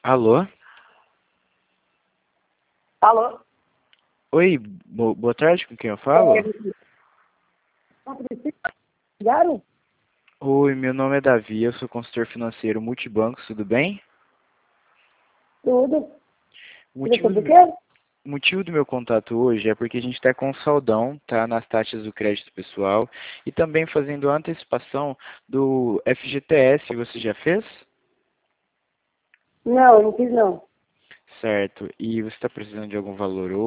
Alô? Alô? Oi, boa tarde, com quem eu falo? Ligaram? Oi, meu nome é Davi, eu sou consultor financeiro multibancos, tudo bem? Tudo. O Queria motivo saber o do, quê? o motivo do meu contato hoje é porque a gente está com um saldão, tá, nas taxas do crédito pessoal e também fazendo a antecipação do FGTS, você já fez? Não, não fiz não. Certo. E você está precisando de algum valor